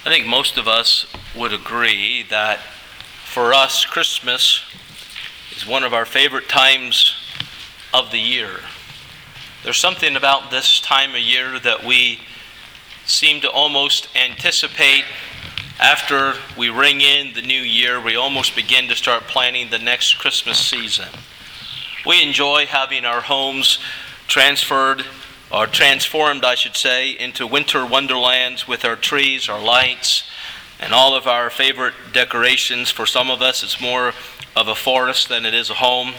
I think most of us would agree that for us, Christmas is one of our favorite times of the year. There's something about this time of year that we seem to almost anticipate. After we ring in the new year, we almost begin to start planning the next Christmas season. We enjoy having our homes transformed, into winter wonderlands with our trees, our lights, and all of our favorite decorations. For some of us, it's more of a forest than it is a home.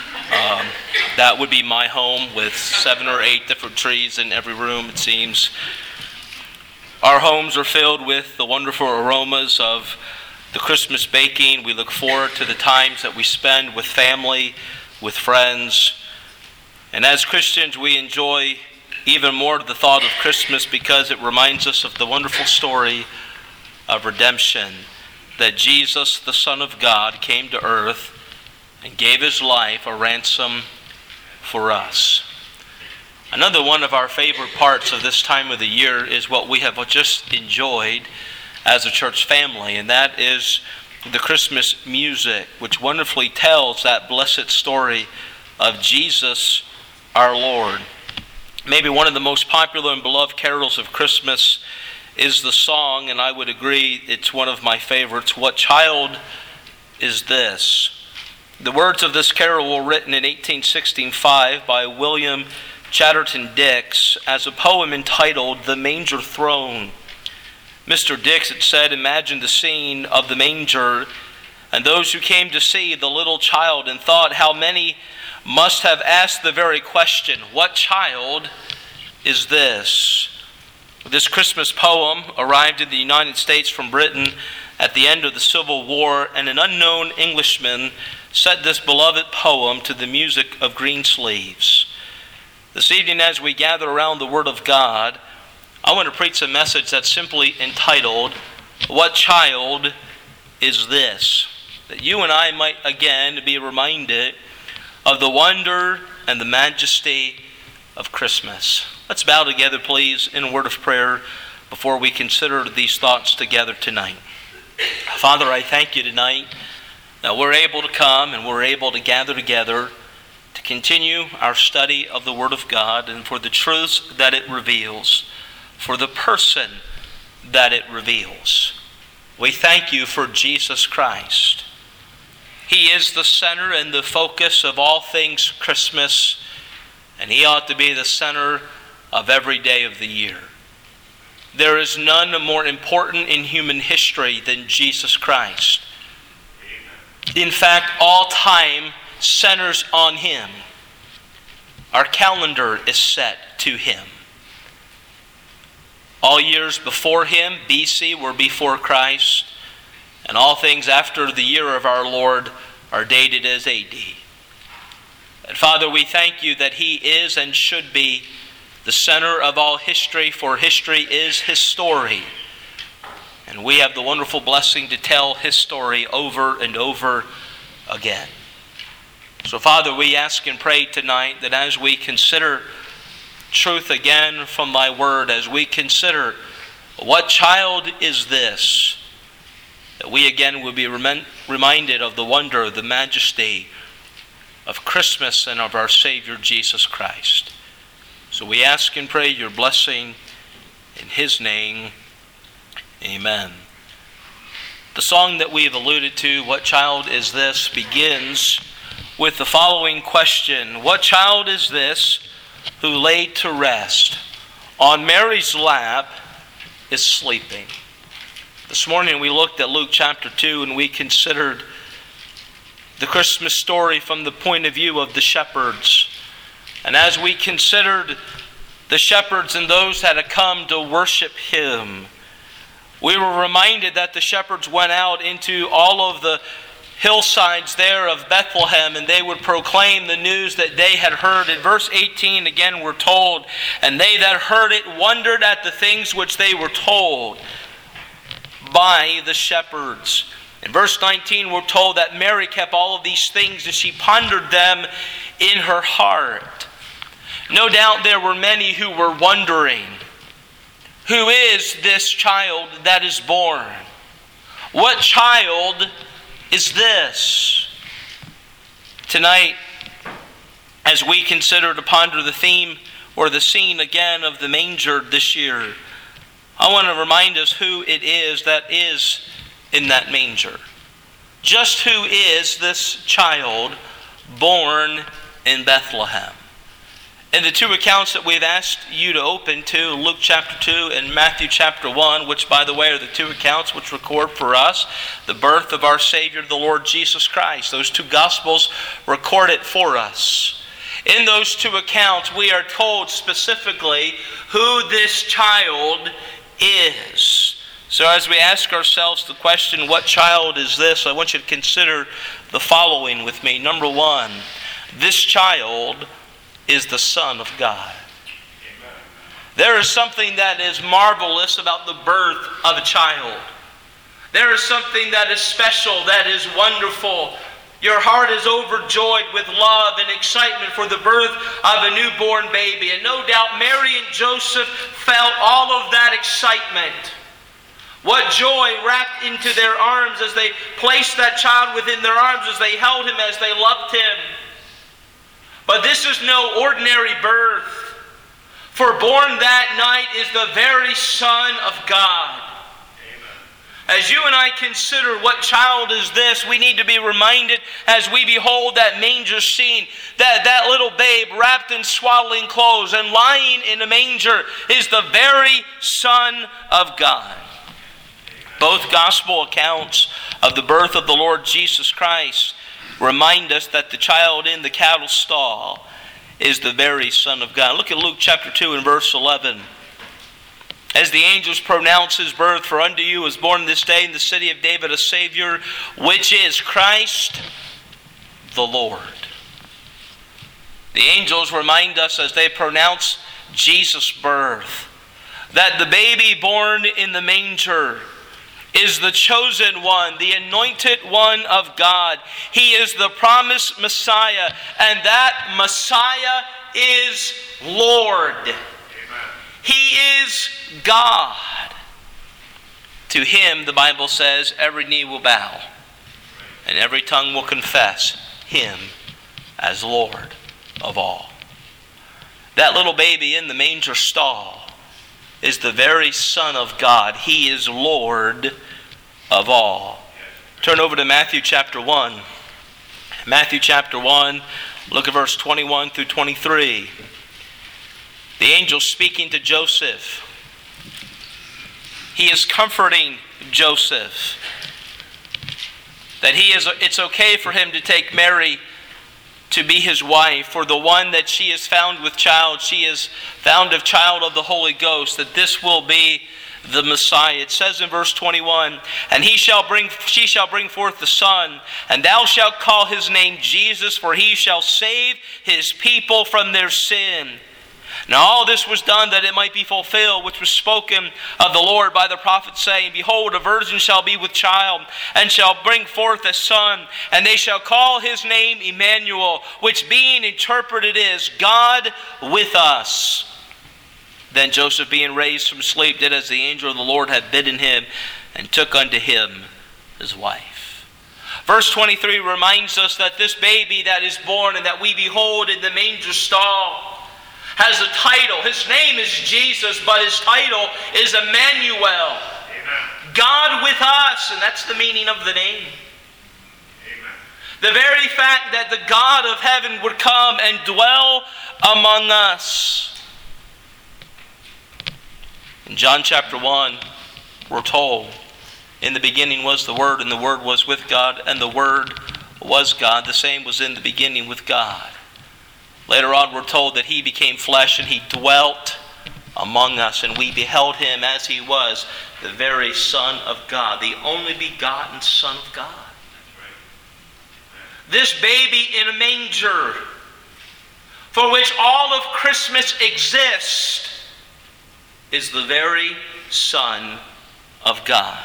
That would be my home with 7 or 8 different trees in every room, it seems. Our homes are filled with the wonderful aromas of the Christmas baking. We look forward to the times that we spend with family, with friends. And as Christians, we enjoy even more the thought of Christmas because it reminds us of the wonderful story of redemption, that Jesus, the Son of God, came to earth and gave his life a ransom for us. Another one of our favorite parts of this time of the year is what we have just enjoyed as a church family, and that is the Christmas music, which wonderfully tells that blessed story of Jesus our Lord. Maybe one of the most popular and beloved carols of Christmas is the song, and I would agree it's one of my favorites, "What Child Is This?" The words of this carol were written in 1865 by William Chatterton Dix as a poem entitled "The Manger Throne." Mr. Dix, it said, imagined the scene of the manger and those who came to see the little child and thought how many must have asked the very question, "What child is this?" This Christmas poem arrived in the United States from Britain at the end of the Civil War, and an unknown Englishman set this beloved poem to the music of Greensleeves. This evening, as we gather around the Word of God, I want to preach a message that's simply entitled, "What Child Is This?" That you and I might again be reminded of the wonder and the majesty of Christmas. Let's bow together, please, in a word of prayer before we consider these thoughts together tonight. Father, I thank you tonight that we're able to come and we're able to gather together to continue our study of the Word of God and for the truths that it reveals, for the person that it reveals. We thank you for Jesus Christ. He is the center and the focus of all things Christmas, and he ought to be the center of every day of the year. There is none more important in human history than Jesus Christ. In fact, all time centers on him. Our calendar is set to him. All years before him, BC, were before Christ, and all things after the year of our Lord are dated as AD. And Father, we thank you that he is and should be the center of all history, for history is his story. And we have the wonderful blessing to tell his story over and over again. So Father, we ask and pray tonight that as we consider truth again from thy word, as we consider what child is this, that we again will be reminded of the wonder, the majesty of Christmas and of our Savior Jesus Christ. So we ask and pray your blessing in his name. Amen. The song that we've alluded to, "What Child Is This?" begins with the following question: "What child is this who laid to rest on Mary's lap is sleeping?" This morning we looked at Luke chapter 2 and we considered the Christmas story from the point of view of the shepherds. And as we considered the shepherds and those that had come to worship him, we were reminded that the shepherds went out into all of the hillsides there of Bethlehem, and they would proclaim the news that they had heard. In verse 18 again we're told, "And they that heard it wondered at the things which they were told by the shepherds." In verse 19 we're told that Mary kept all of these things and she pondered them in her heart. No doubt there were many who were wondering, Who is this child that is born? What child is this? Tonight, as we consider to ponder the theme or the scene again of the manger this year, I want to remind us who it is that is in that manger. Just who is this child born in Bethlehem? In the two accounts that we've asked you to open to, Luke chapter 2 and Matthew chapter 1, which by the way are the two accounts which record for us the birth of our Savior, the Lord Jesus Christ. Those two Gospels record it for us. In those two accounts, we are told specifically who this child is. So as we ask ourselves the question, what child is this? I want you to consider the following with me. Number one, this child is the Son of God. Amen. There is something that is marvelous about the birth of a child. There is something that is special, that is wonderful. Your heart is overjoyed with love and excitement for the birth of a newborn baby. And no doubt Mary and Joseph felt all of that excitement. What joy wrapped into their arms as they placed that child within their arms, as they held him, as they loved him. But this is no ordinary birth, for born that night is the very Son of God. Amen. As you and I consider what child is this, we need to be reminded as we behold that manger scene, that little babe wrapped in swaddling clothes and lying in a manger is the very Son of God. Both gospel accounts of the birth of the Lord Jesus Christ remind us that the child in the cattle stall is the very Son of God. Look at Luke chapter 2 and verse 11. As the angels pronounce his birth, for unto you is born this day in the city of David a Savior, which is Christ the Lord. The angels remind us as they pronounce Jesus' birth that the baby born in the manger is the chosen one, the anointed one of God. He is the promised Messiah, and that Messiah is Lord. Amen. He is God. To him, the Bible says, every knee will bow, and every tongue will confess him as Lord of all. That little baby in the manger stall is the very Son of God. He is Lord of all. Turn over to Matthew chapter 1. Matthew chapter 1, look at verse 21 through 23. The angel speaking to Joseph. He is comforting Joseph that it's okay for him to take Mary to be his wife, for the one that she is found with child, she is found of child of the Holy Ghost, that this will be the Messiah. It says in verse 21, and she shall bring forth the Son, and thou shalt call his name Jesus, for he shall save his people from their sin. Now all this was done that it might be fulfilled, which was spoken of the Lord by the prophet, saying, behold, a virgin shall be with child, and shall bring forth a son, and they shall call his name Emmanuel, which being interpreted is, God with us. Then Joseph, being raised from sleep, did as the angel of the Lord had bidden him, and took unto him his wife. Verse 23 reminds us that this baby that is born and that we behold in the manger stall has a title. His name is Jesus, but his title is Emmanuel. Amen. God with us, and that's the meaning of the name. Amen. The very fact that the God of heaven would come and dwell among us. In John chapter 1, we're told, in the beginning was the Word, and the Word was with God, and the Word was God. The same was in the beginning with God. Later on, we're told that he became flesh and he dwelt among us, and we beheld him as he was, the very Son of God, the only begotten Son of God. This baby in a manger, for which all of Christmas exists, is the very Son of God.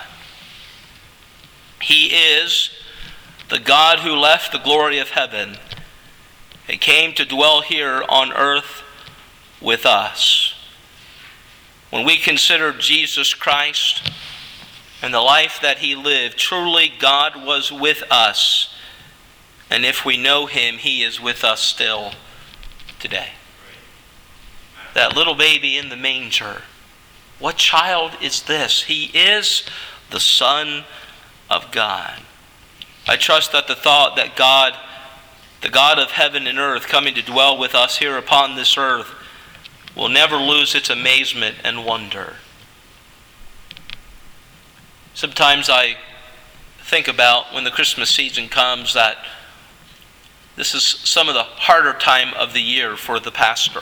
He is the God who left the glory of heaven and came to dwell here on earth with us. When we consider Jesus Christ and the life that he lived, truly God was with us. And if we know him, he is with us still today. That little baby in the manger, what child is this? He is the Son of God. I trust that the thought that God, the God of heaven and earth, coming to dwell with us here upon this earth, will never lose its amazement and wonder. Sometimes I think about when the Christmas season comes that this is some of the harder time of the year for the pastor.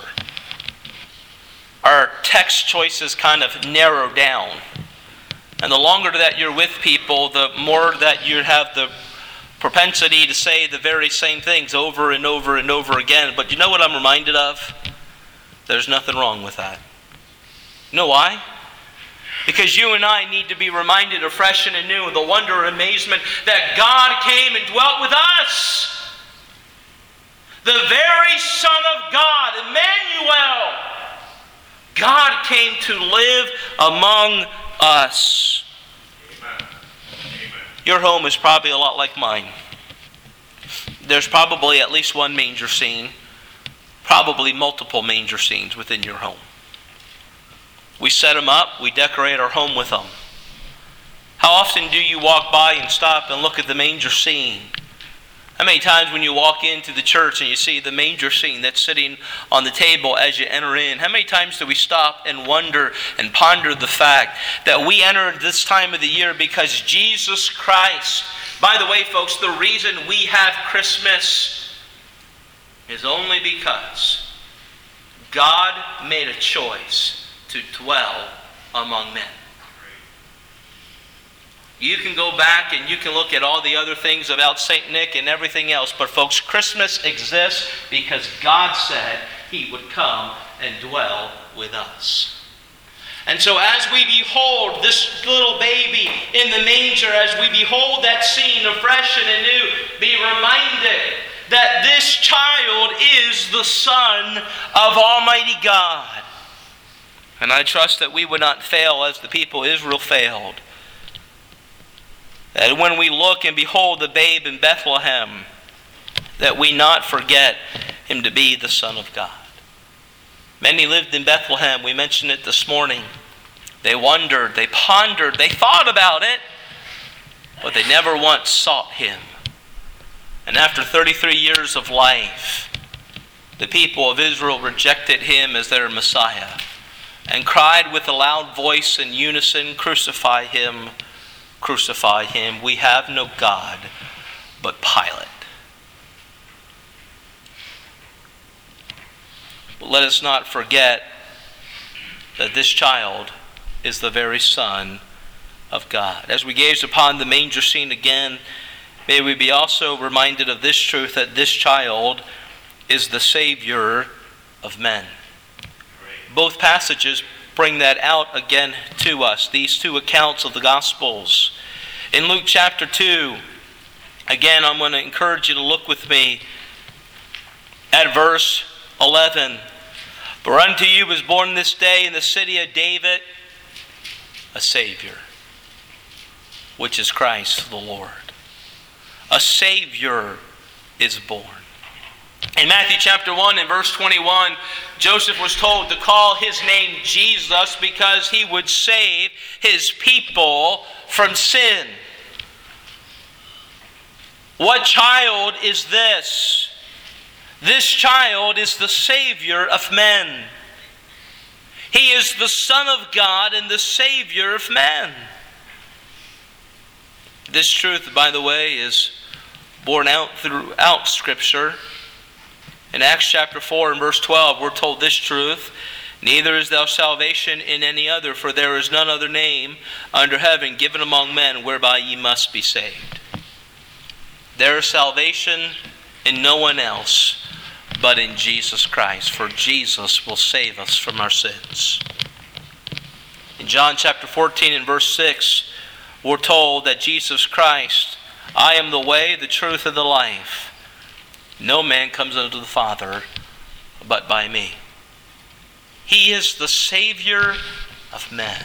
Our text choices kind of narrow down. And the longer that you're with people, the more that you have the propensity to say the very same things over and over and over again. But you know what I'm reminded of? There's nothing wrong with that. You know why? Because you and I need to be reminded afresh and anew of the wonder and amazement that God came and dwelt with us. The very Son of God, Emmanuel. God came to live among us. Amen. Your home is probably a lot like mine. There's probably at least one manger scene, probably multiple manger scenes within your home. We set them up, we decorate our home with them. How often do you walk by and stop and look at the manger scene? How many times when you walk into the church and you see the manger scene that's sitting on the table as you enter in, how many times do we stop and wonder and ponder the fact that we entered this time of the year because Jesus Christ, by the way, folks, the reason we have Christmas is only because God made a choice to dwell among men. You can go back and you can look at all the other things about St. Nick and everything else. But folks, Christmas exists because God said he would come and dwell with us. And so as we behold this little baby in the manger, as we behold that scene afresh and anew, be reminded that this child is the Son of Almighty God. And I trust that we would not fail as the people of Israel failed. That when we look and behold the babe in Bethlehem, that we not forget him to be the Son of God. Many lived in Bethlehem. We mentioned it this morning. They wondered, they pondered, they thought about it, but they never once sought him. And after 33 years of life, the people of Israel rejected him as their Messiah and cried with a loud voice in unison, "Crucify him, crucify him. We have no God but Pilate." But let us not forget that this child is the very Son of God. As we gaze upon the manger scene again, may we be also reminded of this truth, that this child is the Savior of men. Both passages bring that out again to us, these two accounts of the Gospels. In Luke chapter 2, again, I'm going to encourage you to look with me at verse 11. "For unto you was born this day in the city of David a Savior, which is Christ the Lord." A Savior is born. In Matthew chapter 1 and verse 21, Joseph was told to call his name Jesus because he would save his people from sin. What child is this? This child is the Savior of men. He is the Son of God and the Savior of men. This truth, by the way, is borne out throughout Scripture. In Acts chapter 4 and verse 12, we're told this truth: "Neither is there salvation in any other, for there is none other name under heaven given among men whereby ye must be saved." There is salvation in no one else but in Jesus Christ, for Jesus will save us from our sins. In John chapter 14 and verse 6, we're told that Jesus Christ, "I am the way, the truth, and the life. No man comes unto the Father but by me." He is the Savior of men.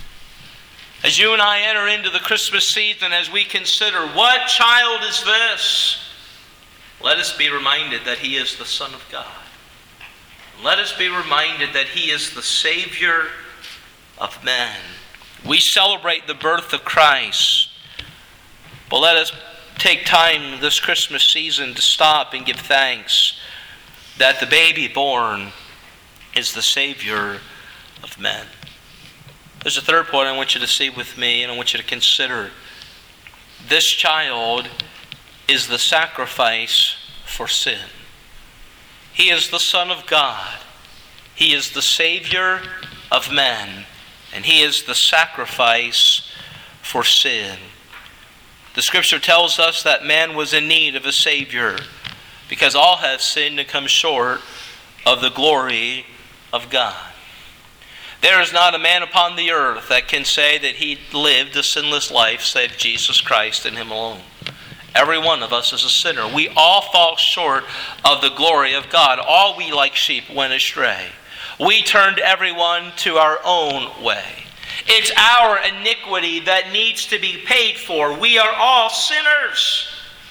As you and I enter into the Christmas season, as we consider what child is this, let us be reminded that he is the Son of God. Let us be reminded that he is the Savior of men. We celebrate the birth of Christ, but let us take time this Christmas season to stop and give thanks that the baby born is the Savior of men. There's a third point I want you to see with me, and I want you to consider. This child is the sacrifice for sin. He is the Son of God. He is the Savior of men. And he is the sacrifice for sin. The Scripture tells us that man was in need of a Savior because all have sinned and come short of the glory of God. There is not a man upon the earth that can say that he lived a sinless life save Jesus Christ and him alone. Every one of us is a sinner. We all fall short of the glory of God. All we like sheep went astray. We turned everyone to our own way. It's our iniquity that needs to be paid for. We are all sinners.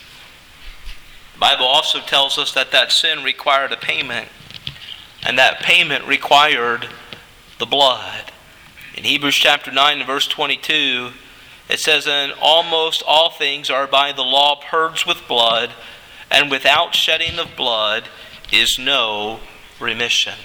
The Bible also tells us that sin required a payment, and that payment required the blood. In Hebrews chapter 9 and verse 22, it says, "And almost all things are by the law purged with blood, and without shedding of blood is no remission."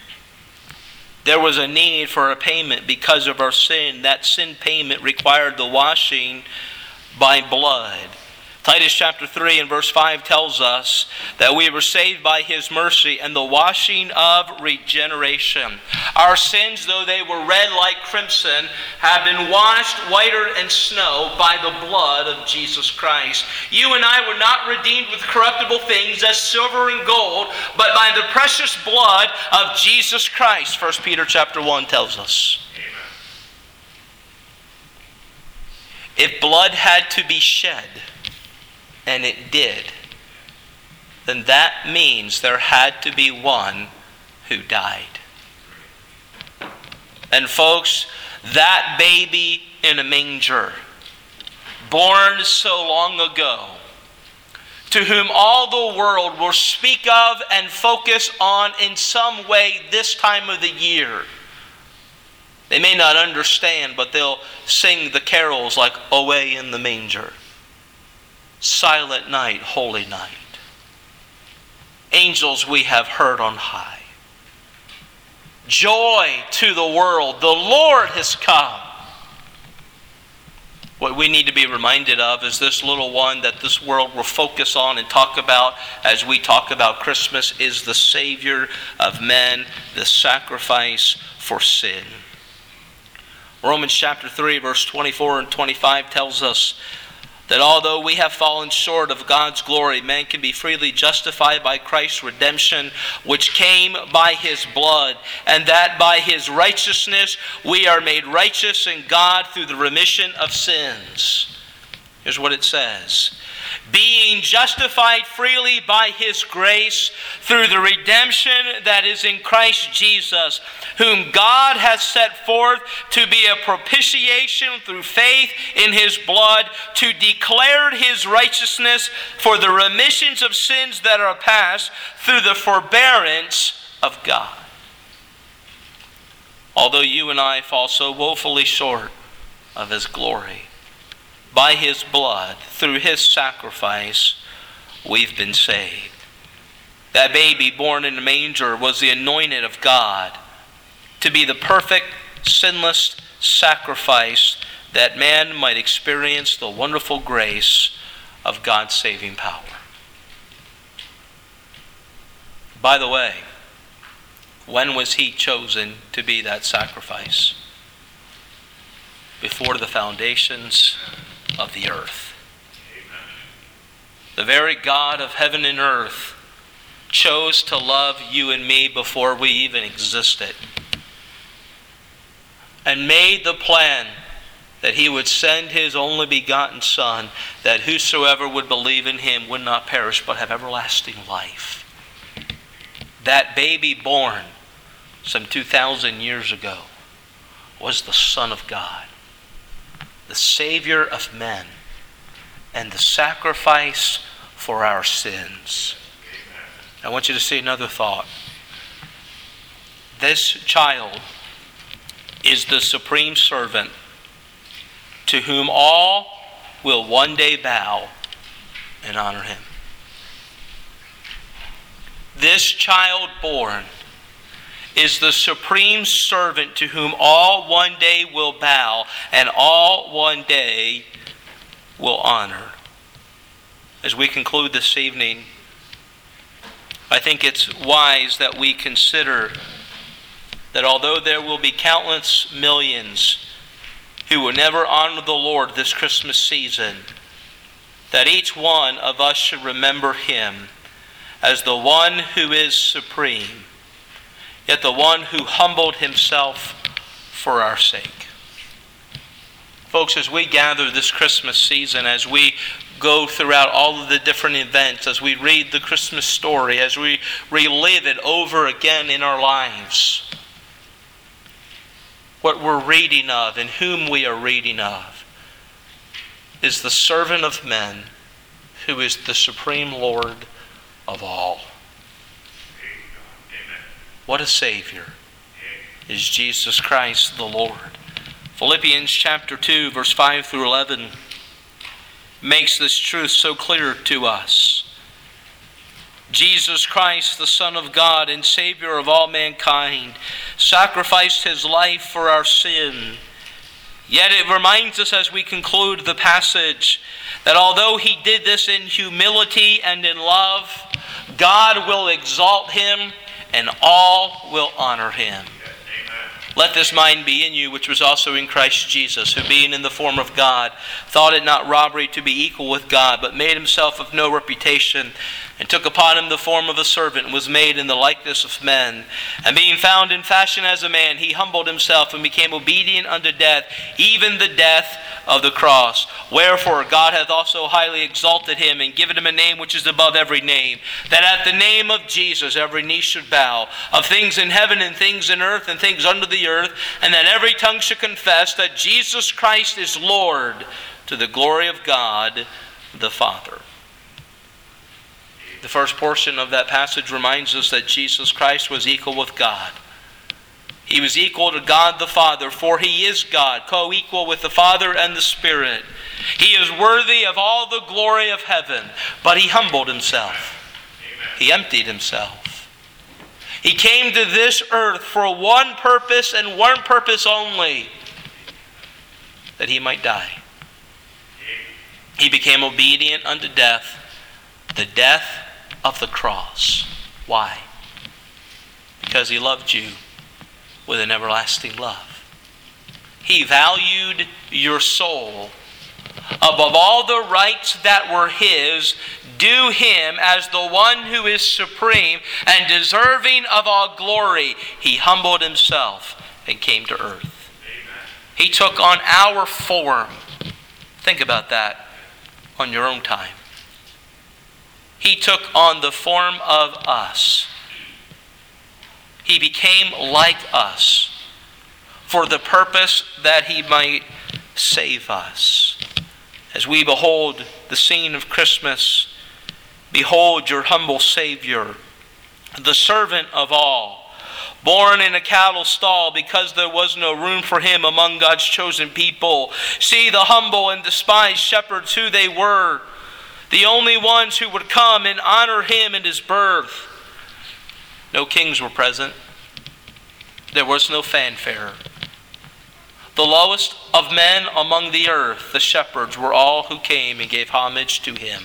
There was a need for a payment because of our sin. That sin payment required the washing by blood. Titus chapter 3 and verse 5 tells us that we were saved by his mercy and the washing of regeneration. Our sins, though they were red like crimson, have been washed whiter than snow by the blood of Jesus Christ. You and I were not redeemed with corruptible things as silver and gold, but by the precious blood of Jesus Christ, 1 Peter chapter 1 tells us. If blood had to be shed, and it did, then that means there had to be one who died. And folks, that baby in a manger, born so long ago, to whom all the world will speak of and focus on in some way this time of the year. They may not understand, but they'll sing the carols like "Away in the Manger," "Silent Night, Holy Night," "Angels we have heard on high," "Joy to the world, the Lord has come." What we need to be reminded of is this little one that this world will focus on and talk about as we talk about Christmas is the Savior of men, the sacrifice for sin. Romans chapter 3 verse 24 and 25 tells us that although we have fallen short of God's glory, man can be freely justified by Christ's redemption, which came by his blood, and that by his righteousness we are made righteous in God through the remission of sins. Here's what it says: being justified freely by his grace through the redemption that is in Christ Jesus, whom God has set forth to be a propitiation through faith in his blood, to declare his righteousness for the remissions of sins that are past through the forbearance of God. Although you and I fall so woefully short of his glory, by his blood, through his sacrifice, we've been saved. That baby born in a manger was the anointed of God to be the perfect, sinless sacrifice that man might experience the wonderful grace of God's saving power. By the way, when was he chosen to be that sacrifice? Before the foundations of the earth. The very God of heaven and earth chose to love you and me before we even existed, and made the plan that he would send his only begotten Son, that whosoever would believe in him would not perish but have everlasting life. That baby born some 2,000 years ago was the Son of God, the Savior of men, and the sacrifice for our sins. I want you to see another thought. This child is the supreme servant to whom all will one day bow and honor him. This child born is the supreme servant to whom all one day will bow and all one day will honor. As we conclude this evening, I think it's wise that we consider that although there will be countless millions who will never honor the Lord this Christmas season, that each one of us should remember him as the one who is supreme, yet the one who humbled himself for our sake. Folks, as we gather this Christmas season, as we go throughout all of the different events, as we read the Christmas story, as we relive it over again in our lives, what we're reading of and whom we are reading of is the servant of men who is the supreme Lord of all. What a Savior is Jesus Christ the Lord. Philippians chapter 2, verse 5 through 11 makes this truth so clear to us. Jesus Christ, the Son of God and Savior of all mankind, sacrificed his life for our sin. Yet it reminds us as we conclude the passage that although he did this in humility and in love, God will exalt him and all will honor him. Let this mind be in you, which was also in Christ Jesus, who being in the form of God, thought it not robbery to be equal with God, but made himself of no reputation, and took upon him the form of a servant, and was made in the likeness of men. And being found in fashion as a man, he humbled himself, and became obedient unto death, even the death of the cross. Wherefore God hath also highly exalted him, and given him a name which is above every name, that at the name of Jesus every knee should bow, of things in heaven and things in earth and things under the earth, and that every tongue should confess that Jesus Christ is Lord, to the glory of God the Father. The first portion of that passage reminds us that Jesus Christ was equal with God. He was equal to God the Father, for he is God, co-equal with the Father and the Spirit. He is worthy of all the glory of heaven, but he humbled himself. He emptied himself. He came to this earth for one purpose and one purpose only, that he might die. He became obedient unto death, the death of the cross. Why? Because he loved you with an everlasting love. He valued your soul above all the rights that were his, due him as the one who is supreme and deserving of all glory. He humbled himself and came to earth. Amen. He took on our form. Think about that on your own time. He took on the form of us. He became like us for the purpose that he might save us. As we behold the scene of Christmas, behold your humble Savior, the servant of all, born in a cattle stall because there was no room for him among God's chosen people. See the humble and despised shepherds who they were, the only ones who would come and honor him in his birth. No kings were present. There was no fanfare. The lowest of men among the earth, the shepherds, were all who came and gave homage to him.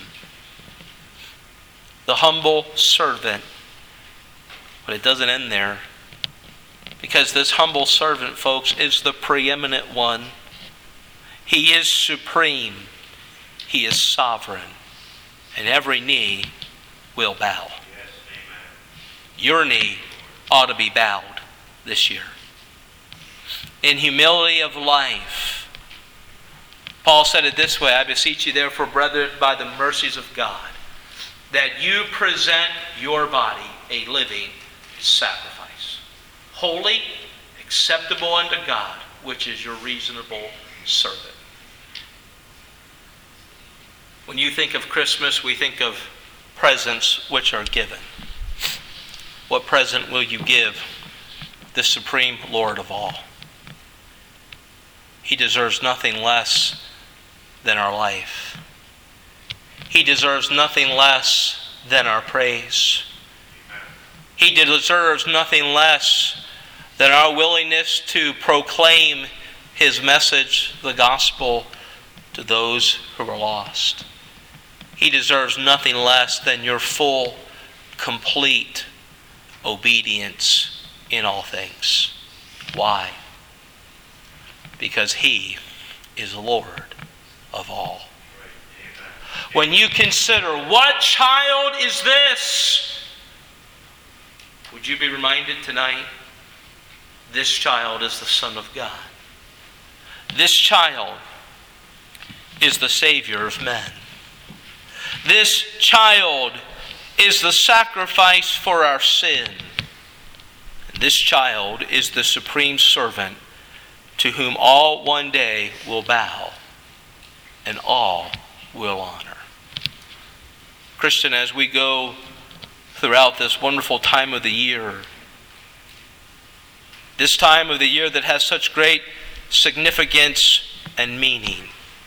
The humble servant. But it doesn't end there. Because this humble servant, folks, is the preeminent one. He is supreme. He is sovereign. And every knee will bow. Your knee ought to be bowed this year. In humility of life. Paul said it this way, I beseech you therefore, brethren, by the mercies of God, that you present your body a living sacrifice, holy, acceptable unto God, which is your reasonable servant. When you think of Christmas, we think of presents which are given. What present will you give the supreme Lord of all? He deserves nothing less than our life. He deserves nothing less than our praise. He deserves nothing less than our willingness to proclaim his message, the gospel, to those who are lost. He deserves nothing less than your full, complete obedience in all things. Why? Because he is Lord of all. When you consider, what child is this? Would you be reminded tonight, this child is the Son of God. This child is the Savior of men. This child is the sacrifice for our sin. This child is the supreme servant to whom all one day will bow and all will honor. Christian, as we go throughout this wonderful time of the year, this time of the year that has such great significance and meaning,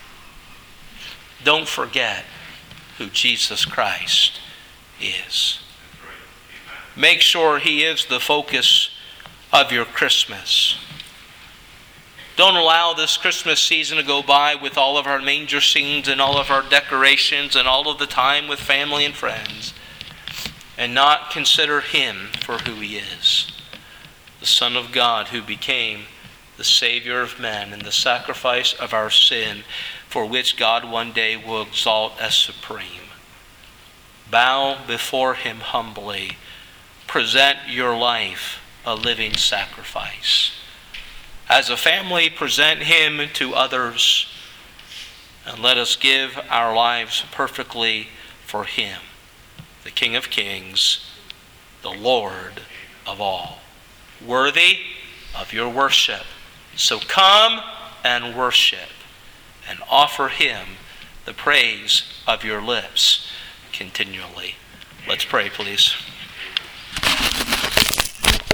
don't forget who Jesus Christ is. Make sure he is the focus of your Christmas. Don't allow this Christmas season to go by with all of our manger scenes and all of our decorations and all of the time with family and friends, and not consider him for who he is. The Son of God who became the Savior of men and the sacrifice of our sin, for which God one day will exalt as supreme. Bow before him humbly. Present your life a living sacrifice. As a family, present him to others, and let us give our lives perfectly for him, the King of Kings, the Lord of all, worthy of your worship. So come and worship and offer him the praise of your lips continually. Let's pray, please.